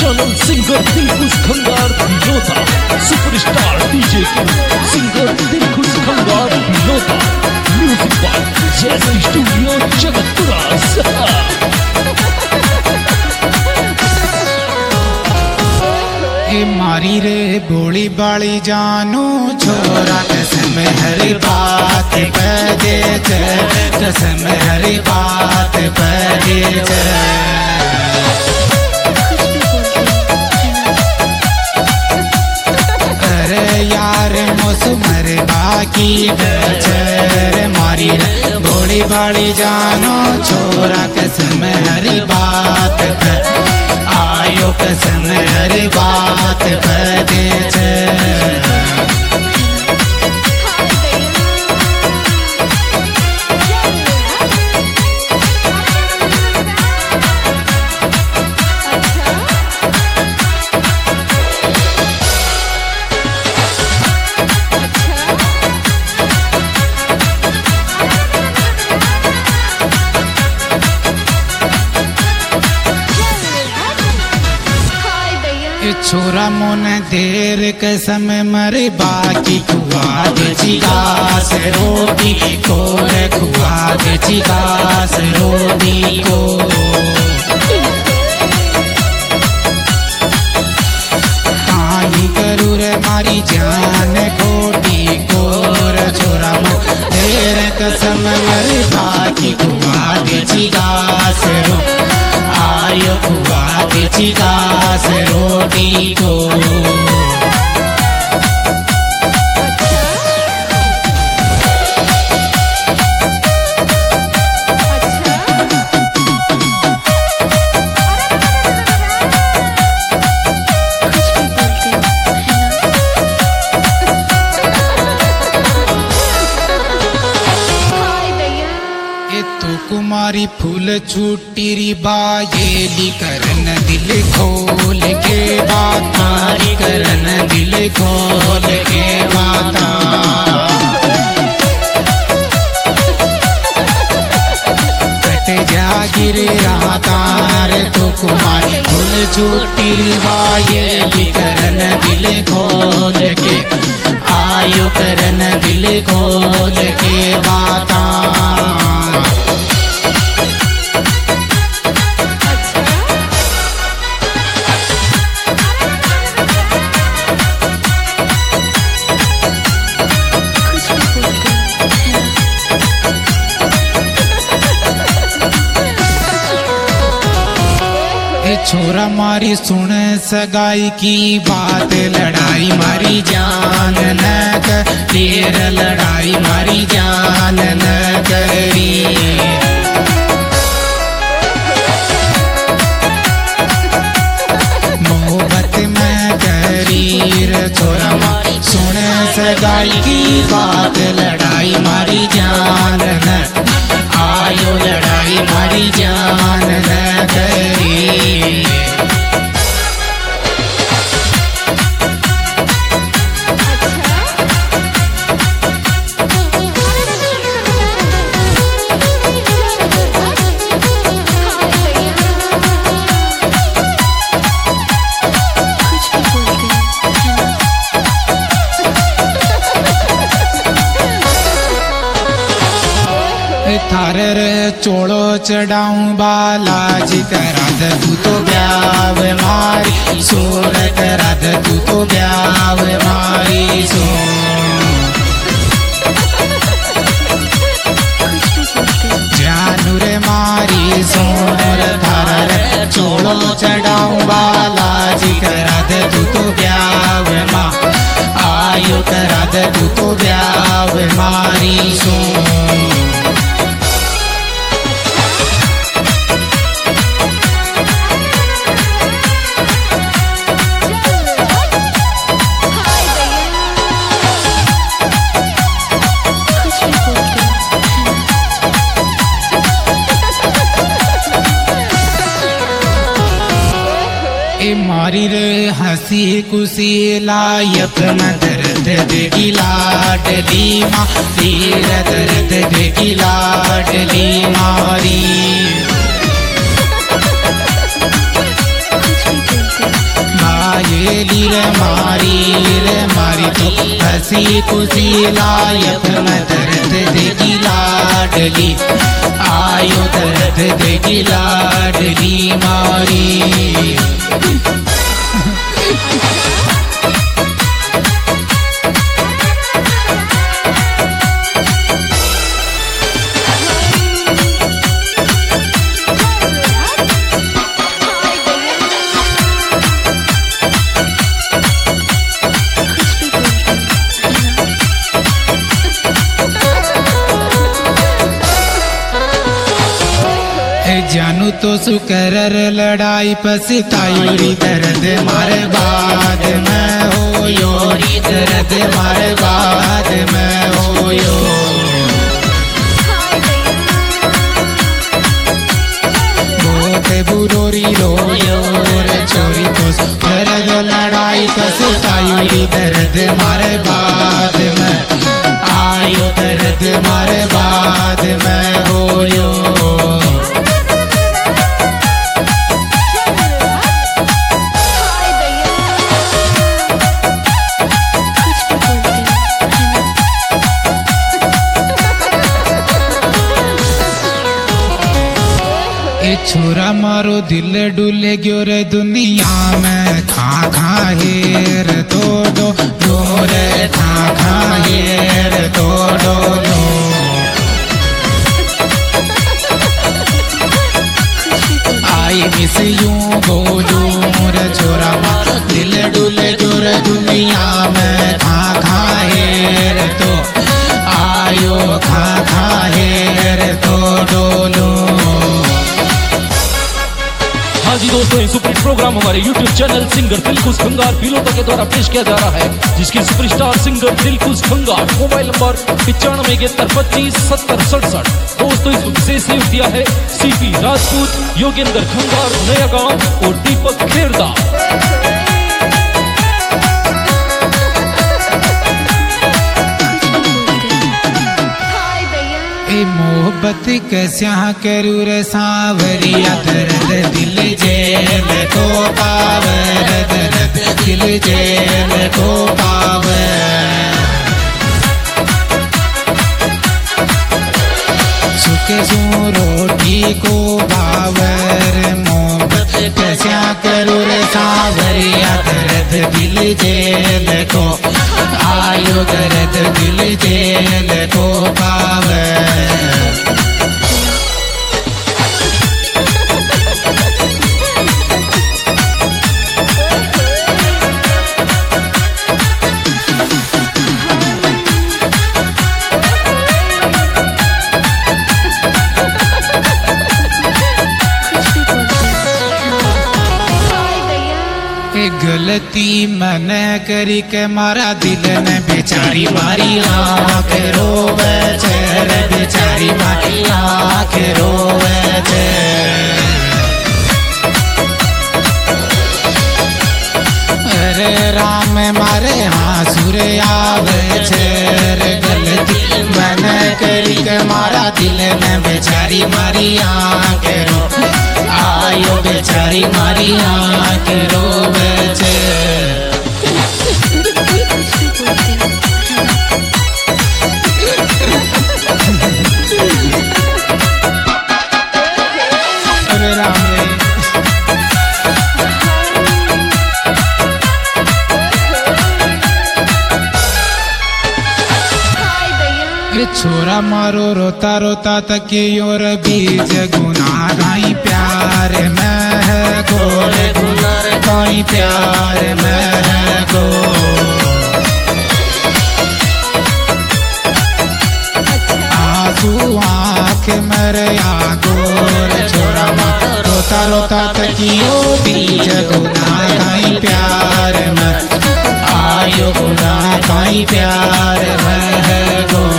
Channel singer Dilkhush Khangar Vinoda, superstar DJ singer Dilkhush Khangar Vinoda, music by जैसे studio Jagatpura. मारी रे बोली बाली जानू छोरा कसम हरी बात पदे कसम हरी बात पदे अरे यार मौसमर बाकी डर मारी रे बोली बाली जानो छोरा कसम हरी बात आयो कसम हरी बात पदे छोरा मोन देर कसम मरे बाकी खुआ दे चिगास रोटी कोर खुआ दे चिगास रोटी को काई करू रे मारी जान कोटी कोर छोरा मोन देर कसम मरे बाकी खुआ दे चिगास रोटी आयो खुआ दे चिगास रोटी को कुमारी फूल छूटी बायेली करन दिल खोल के बातारी करन दिल खोल के बाता कट जागिर रातार तो कुमारी फूल छूटी बायेली करन दिल खोल के आयो करन दिल खोल के बाता छोरा मारी सुन सगाई की बात लड़ाई मारी जान न कर लड़ाई मारी जान न करी मोहब्बत में करीर छोरा मारी सुन सगाई की बात लड़ाई मारी जान न आयो लड़ाई मारी जान न करी थार चोड़ो चढ़ाऊं बालाजी करा दे तू तो ब्याव मारी सोर करा दे तू तो ब्याव मारी सो जानू रे मारी सोर थार चोड़ो चढ़ाऊं बालाजी करा दे तू तो ब्याव माँ आयो करा दे तू तो ब्याव मारी सो मारी रे हंसी खुशी लायक न दर्द देगी लाडली माँ तेरा दर्द देगी लाडली मारी खुशी खुशी लायक में दर्द देगी लाडली, आयो दर्द देगी लाडली मारी। जानू तो सुकरर लड़ाई पछताई दर्द मारे बाद में हो योरी, दर्द मारे बाद में हो यो। बहुत बुरोरी रो योर छोरी तो दर्द लड़ाई पछताई दर्द मारे बाद में, आयो दर्द मारे बाद में हो यो। छोरा मारो दिल डुले गयो रे दुनिया में, खा खा हेर तो डो डो रे, खा खा हेर तो डो डो। आई मिस यू बोलू रे छोरा मारो दिल डुले गयो रे दुनिया में, खा खा हेर तो आयो, खा खा हेर तो डोलो। हाँ जी दोस्तों, ये सुपर हिट प्रोग्राम हमारे YouTube channel singer Dilkhush Khangar Bilota के द्वारा पेश किया जा रहा है, जिसके superstar singer Dilkhush Khangar. Mobile number 9571257067। दोस्तों इस विशेष ने दिया है सीपी राजपूत, योगेंद्र खंगार नया गांव और दीपक खेरदा। मोहब्बत कैस्या करू रे सांवरिया, दर्द दिल जेल को पावर, दर्द दिल जेल को पावर। सुखे सू रोटी को बावर, मोहब्बत कैस्या करू रे सांवरिया, दर्द दिल जेल को आयो, दर्द दिल जेल को पावर। गलती मैंने करी के मारा दिल ने बेचारी मारी आँख रोवे चेर, बेचारी मारी आँख रोवे चेर। अरे राम मारे हाँसुर आवे चेर, गलती मैंने करी के मारा दिल ने बेचारी मारी आँख रो, आयो बेचारी मारी आँख रोवे चेर। अरे राम रे छोरा मारो रोता रोता तकियोर बीज गुना गाई प्यार में है गोरे, गुना गाई प्यार में है गो। आंसू आँख मेरे गोर, छोरा मारो रोता रोता तकियो बीज गुना गाई प्यार में, आयो गुना गाई प्यार में है गो।